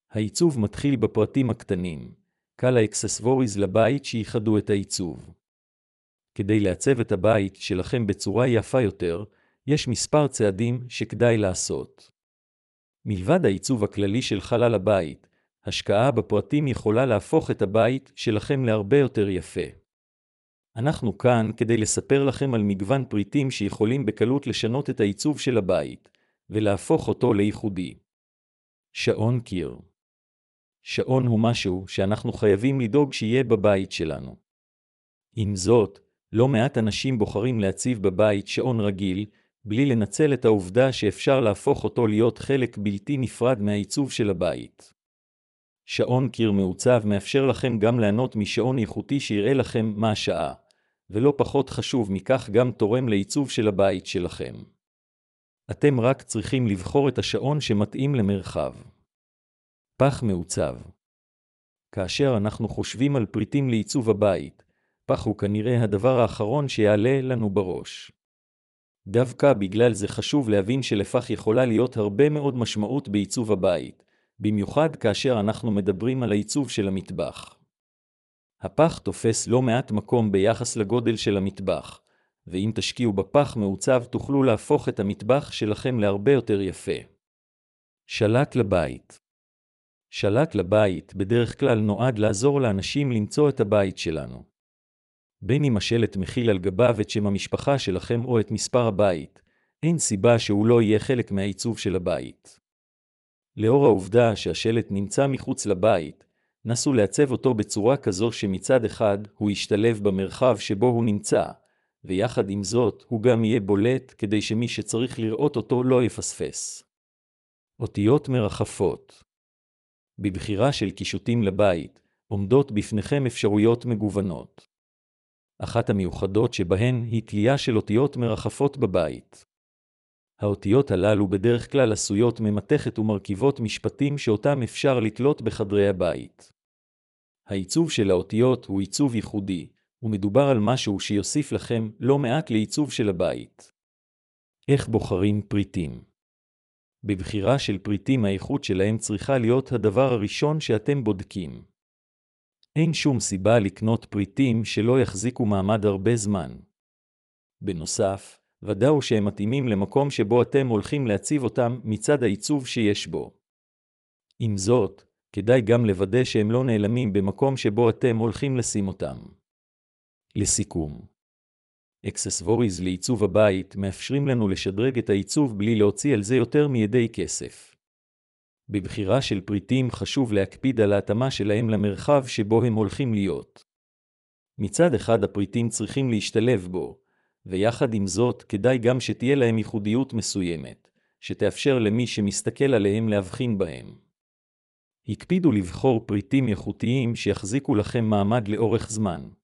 העיצוב מתחיל בפרטים הקטנים. קל האקססווריז לבית שייחדו את העיצוב. כדי לעצב את הבית שלכם בצורה יפה יותר, יש מספר צעדים שכדאי לעשות. מלבד העיצוב הכללי של חלל הבית, השקעה בפרטים יכולה להפוך את הבית שלכם להרבה יותר יפה. אנחנו כאן כדי לספר לכם על מגוון פריטים שיכולים בקלות לשנות את העיצוב של הבית, ולהפוך אותו לייחודי. שעון קיר. שעון הוא משהו שאנחנו חייבים לדאוג שיהיה בבית שלנו. עם זאת, לא מעט אנשים בוחרים להציב בבית שעון רגיל, בלי לנצל את העובדה שאפשר להפוך אותו להיות חלק בלתי נפרד מהעיצוב של הבית. שעון קיר מעוצב מאפשר לכם גם ליהנות משעון איכותי שיראה לכם מה השעה, ולא פחות חשוב מכך גם תורם לעיצוב של הבית שלכם. אתם רק צריכים לבחור את השעון שמתאים למרחב. פח מעוצב. כאשר אנחנו חושבים על פריטים לעיצוב הבית, פח הוא כנראה הדבר האחרון שיעלה לנו בראש. דווקא בגלל זה חשוב להבין שלפח יכולה להיות הרבה מאוד משמעות בעיצוב הבית, במיוחד כאשר אנחנו מדברים על העיצוב של המטבח. הפח תופס לא מעט מקום ביחס לגודל של המטבח, ואם תשקיעו בפח מעוצב תוכלו להפוך את המטבח שלכם להרבה יותר יפה. שלט לבית. שלט לבית בדרך כלל נועד לעזור לאנשים למצוא את הבית שלנו. בין אם השלט מכיל על גביו את שם המשפחה שלכם או את מספר הבית, אין סיבה שהוא לא יהיה חלק מהעיצוב של הבית. לאור העובדה שהשלט נמצא מחוץ לבית, נסו לעצב אותו בצורה כזו שמצד אחד הוא ישתלב במרחב שבו הוא נמצא, ויחד עם זאת הוא גם יהיה בולט כדי שמי שצריך לראות אותו לא יפספס. אותיות מרחפות. בבחירה של קישוטים לבית, עומדות בפניכם אפשרויות מגוונות. אחת המיוחדות שבהן היא תלייה של אותיות מרחפות בבית. האותיות הללו בדרך כלל עשויות ממתכת ומרכיבות משפטים שאותם אפשר לתלות בחדרי הבית. העיצוב של האותיות הוא עיצוב ייחודי, ומדובר על משהו שיוסיף לכם לא מעט לעיצוב של הבית. איך בוחרים פריטים? בבחירה של פריטים האיכות שלהם צריכה להיות הדבר הראשון שאתם בודקים. אין שום סיבה לקנות פריטים שלא יחזיקו מעמד הרבה זמן. בנוסף, ודאו שהם מתאימים למקום שבו אתם הולכים להציב אותם מצד העיצוב שיש בו. עם זאת, כדאי גם לוודא שהם לא נעלמים במקום שבו אתם הולכים לשים אותם. לסיכום, אקססווריז לעיצוב הבית מאפשרים לנו לשדרג את העיצוב בלי להוציא על זה יותר מידי כסף. בבחירה של פריטים חשוב להקפיד על ההתאמה שלהם למרחב שבו הם הולכים להיות. מצד אחד הפריטים צריכים להשתלב בו, ויחד עם זאת כדאי גם שתהיה להם ייחודיות מסוימת, שתאפשר למי שמסתכל עליהם להבחין בהם. הקפידו לבחור פריטים איכותיים שיחזיקו לכם מעמד לאורך זמן.